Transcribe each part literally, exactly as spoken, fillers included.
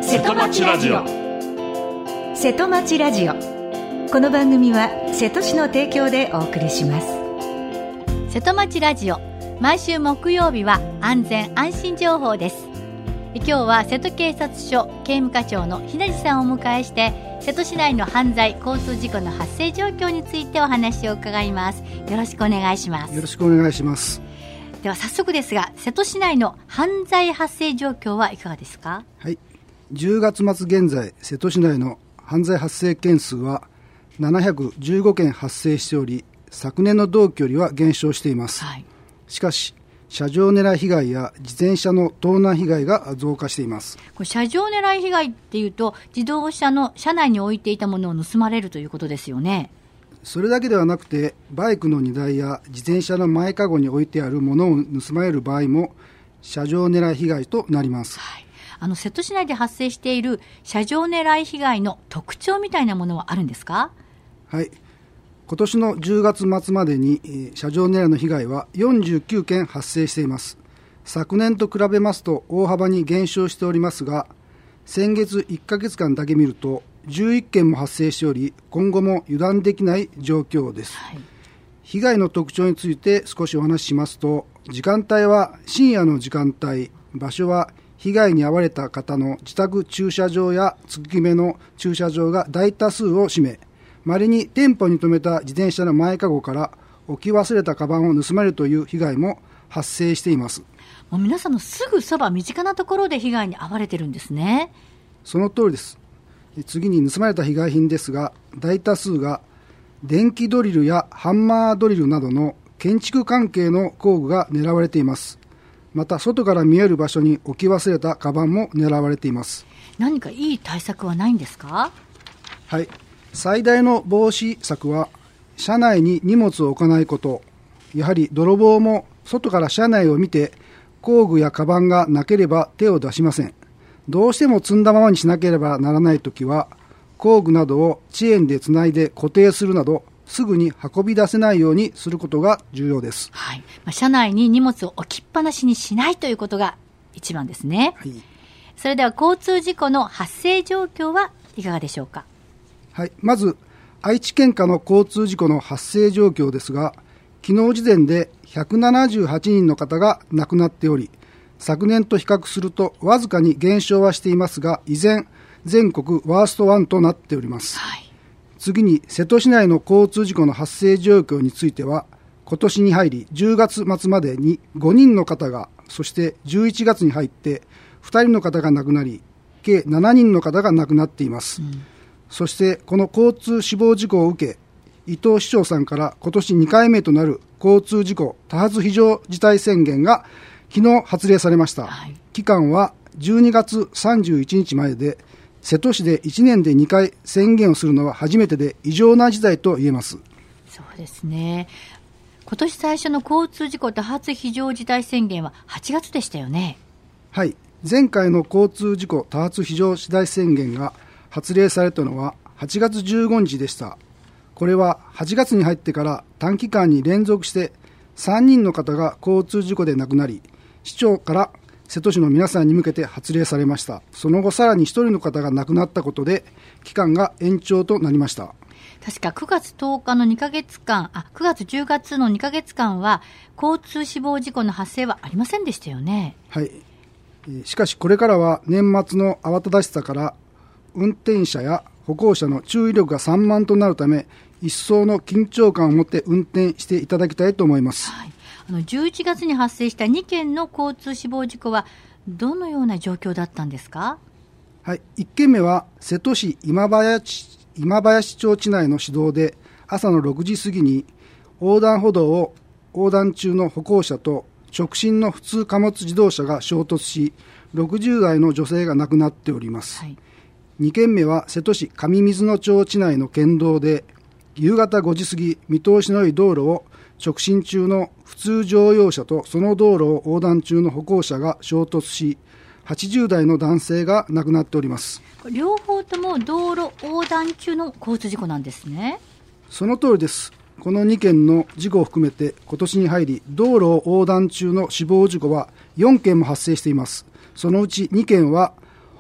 瀬戸町ラジオ。瀬戸町ラジオ、この番組は瀬戸市の提供でお送りします。 瀬戸町ラジオ、毎週木曜日は安全安心情報です。今日は瀬戸警察署警務課長の日立さんをお迎えして、瀬戸市内の犯罪交通事故の発生状況についてお話を伺います。よろしくお願いします。 よろしくお願いします。 では早速ですが、瀬戸市内の犯罪発生状況はいかがですか？ はい、じゅうがつ末現在、瀬戸市内の犯罪発生件数はななひゃくじゅうごけん発生しており、昨年の同期よりは減少しています、はい、しかし車上狙い被害や自転車の盗難被害が増加しています。 これ車上狙い被害っていうと、自動車の車内に置いていたものを盗まれるということですよね。 それだけではなくて、バイクの荷台や自転車の前かごに置いてあるものを盗まれる場合も車上狙い被害となります、 はい、あの瀬戸市内で発生している車上狙い被害の特徴みたいなものはあるんですか？ はい、今年のじゅうがつ末までに、えー、車上狙いの被害はよんじゅうきゅうけん発生しています。昨年と比べますと大幅に減少しておりますが、先月いっかげつかんだけ見るとじゅういっけんも発生しており、今後も油断できない状況です、はい、被害の特徴について少しお話ししますと、時間帯は深夜の時間帯、場所は被害に遭われた方の自宅駐車場や月決めの駐車場が大多数を占め、稀に店舗に停めた自転車の前かごから置き忘れたカバンを盗まれるという被害も発生しています。 もう皆さんのすぐそば、身近なところで被害に遭われてるんですね。 その通りです。次に盗まれた被害品ですが、大多数が電気ドリルやハンマードリルなどの建築関係の工具が狙われています。また外から見える場所に置き忘れたカバンも狙われています。 何かいい対策はないんですか？ はい、最大の防止策は車内に荷物を置かないこと。やはり泥棒も外から車内を見て工具やカバンがなければ手を出しません。どうしても積んだままにしなければならないときは、工具などをチェーンでつないで固定するなど、すぐに運び出せないようにすることが重要です。 はい、まあ、車内に荷物を置きっぱなしにしないということが一番ですね、はい、それでは交通事故の発生状況はいかがでしょうか？ はい、まず愛知県下の交通事故の発生状況ですが、昨日時点でひゃくななじゅうはちにんの方が亡くなっており、昨年と比較するとわずかに減少はしていますが、依然全国ワーストワンとなっております、はい、次に瀬戸市内の交通事故の発生状況については、今年に入りじゅうがつ末までにごにんの方が、そしてじゅういちがつに入ってふたりの方が亡くなり、計ななにんの方が亡くなっています、うん、そしてこの交通死亡事故を受け、伊藤市長さんから今年にかいめとなる交通事故多発非常事態宣言が昨日発令されました、はい、期間はじゅうにがつさんじゅういちにちまでで、瀬戸市でいちねんでにかい宣言をするのは初めてで異常な事態と言えます。 そうですね。今年最初の交通事故多発非常事態宣言ははちがつでしたよね。 はい、前回の交通事故多発非常事態宣言が発令されたのははちがつじゅうごにちでした。これははちがつに入ってから短期間に連続してさんにんの方が交通事故で亡くなり、市長から瀬戸市の皆さんに向けて発令されました。その後さらにひとりの方が亡くなったことで期間が延長となりました。 確かくがつとおかのにかげつかん、あ、くがつじゅうがつのにかげつかんは交通死亡事故の発生はありませんでしたよね。 はい、しかしこれからは年末の慌ただしさから運転者や歩行者の注意力が散漫となるため、一層の緊張感を持って運転していただきたいと思います、 はい、あのじゅういちがつに発生したにけんの交通死亡事故はどのような状況だったんですか？ はい、いっけんめは瀬戸市今林、今林町地内の市道で朝のろくじ過ぎに横断歩道を横断中の歩行者と直進の普通貨物自動車が衝突し、ろくじゅうだいの女性が亡くなっております、はい、にけんめは瀬戸市上水野町地内の県道で夕方ごじ過ぎ、見通しの良い道路を直進中の普通乗用車とその道路を横断中の歩行者が衝突し、はちじゅうだいの男性が亡くなっております。 両方とも道路横断中の交通事故なんですね。 その通りです。このにけんの事故を含めて今年に入り道路を横断中の死亡事故はよんけんも発生しています。そのうちにけんは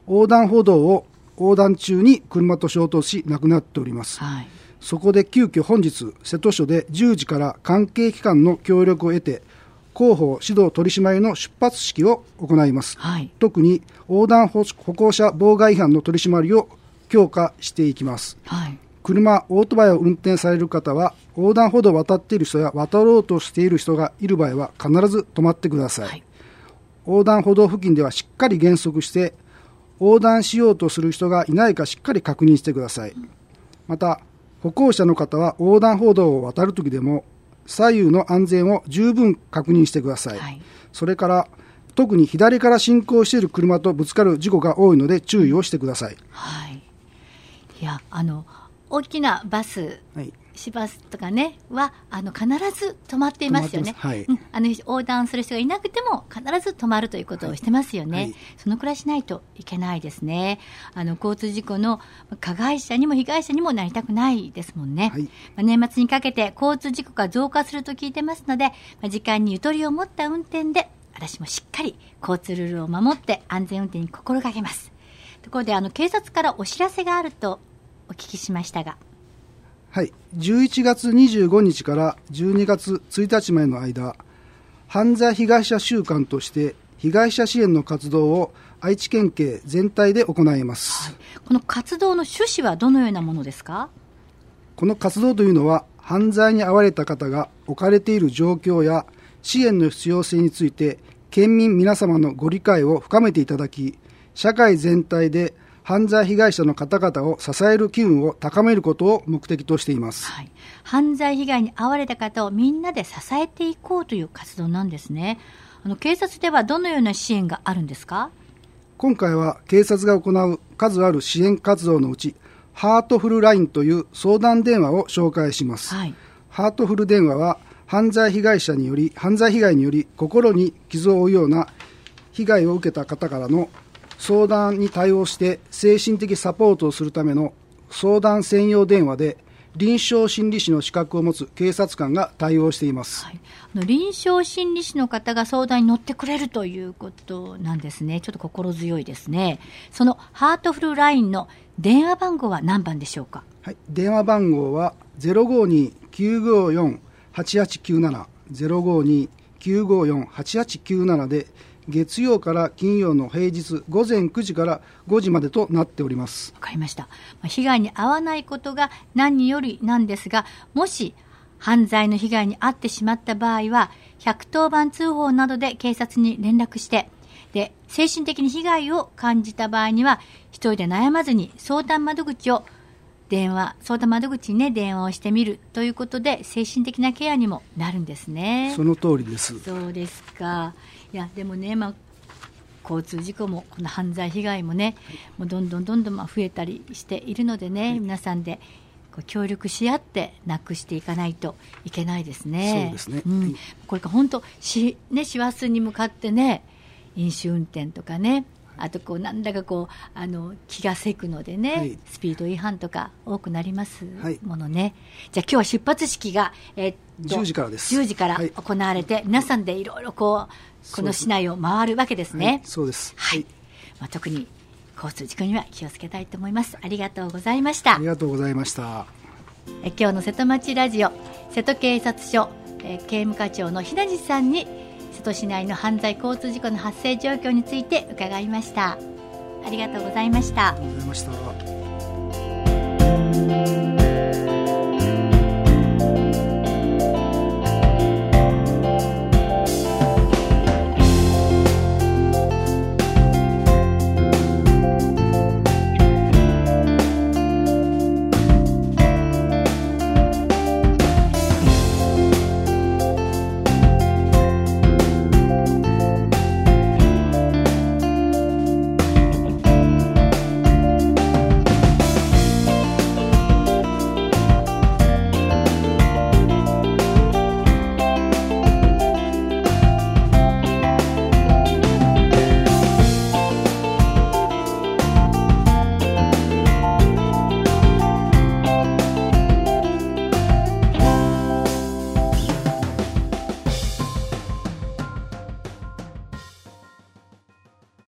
横断歩道を横断中に車と衝突し亡くなっております、 はい、 そこで急遽本日瀬戸署でじゅうじから関係機関の協力を得て広報指導取締りの出発式を行います、 はい、 特に横断歩行者妨害違反の取り締まりを強化していきます、 はい、 車、オートバイを運転される方は横断歩道を渡っている人や渡ろうとしている人がいる場合は必ず止まってください、はい、横断歩道付近ではしっかり減速して横断しようとする人がいないかしっかり確認してください、うん、また歩行者の方は横断歩道を渡るときでも左右の安全を十分確認してください、はい、それから特に左から進行している車とぶつかる事故が多いので注意をしてください、 はい、いやあの大きなバス、はい、市バスとかねはあの必ず止まっていますよね、 はい、 うん、あの横断する人がいなくても必ず止まるということをしてますよね、はいはい、そのくらいしないといけないですね。あの交通事故の加害者にも被害者にもなりたくないですもんね、はい、まあ、年末にかけて交通事故が増加すると聞いてますので、まあ、時間にゆとりを持った運転で私もしっかり交通ルールを守って安全運転に心がけます。ところであの警察からお知らせがあるとお聞きしましたが。 はい、じゅういちがつにじゅうごにちからじゅうにがつついたちまでの間、犯罪被害者週間として被害者支援の活動を愛知県警全体で行います、はい、 この活動の趣旨はどのようなものですか？ この活動というのは犯罪に遭われた方が置かれている状況や支援の必要性について県民皆様のご理解を深めていただき、社会全体で犯罪被害者の方々を支える機運を高めることを目的としています、 はい、犯罪被害に遭われた方をみんなで支えていこうという活動なんですね。あの警察ではどのような支援があるんですか？ 今回は警察が行う数ある支援活動のうちハートフルラインという相談電話を紹介します、はい、ハートフル電話は犯罪被害者により犯罪被害により心に傷を負うような被害を受けた方からの相談に対応して精神的サポートをするための相談専用電話で臨床心理士の資格を持つ警察官が対応しています、はい、 あの臨床心理士の方が相談に乗ってくれるということなんですね。ちょっと心強いですね。そのハートフルラインの電話番号は何番でしょうか？ はい、電話番号は ゼロごに きゅうごよん はちはちきゅうなな ゼロごに きゅうごよん はちはちきゅうななで月曜から金曜の平日ごぜんくじからごじまでとなっております。 わかりました。被害に遭わないことが何よりなんですが、もし犯罪の被害に遭ってしまった場合はひゃくとおばん通報などで警察に連絡して、で精神的に被害を感じた場合には一人で悩まずに相談窓口を電話相談窓口に、ね、電話をしてみるということで精神的なケアにもなるんですね。 その通りです。 そうですか。いやでもね、まあ、交通事故もこの犯罪被害もね、はい、もうどんどんどんどんまあ増えたりしているのでね、はい、皆さんでこう協力し合ってなくしていかないといけないですね。 そうですね、 うんはい、 これから本当し、ね、師走に向かってね、飲酒運転とかね、あとこうなんだかこうあの気がせくのでね、はい、スピード違反とか多くなりますものね、はい、じゃあ今日は出発式が、えー、っとじゅうじからです。 じゅうじから行われて、はい、皆さんでいろいろこうこの市内を回るわけですね。 はい、そうです、 はい、まあ、特に交通事故には気をつけたいと思います。ありがとうございました。 ありがとうございました。 え今日の瀬戸町ラジオ、瀬戸警察署、えー、警務課長の日立さんに瀬戸市内の犯罪交通事故の発生状況について伺いました。ありがとうございました。 ありがとうございました。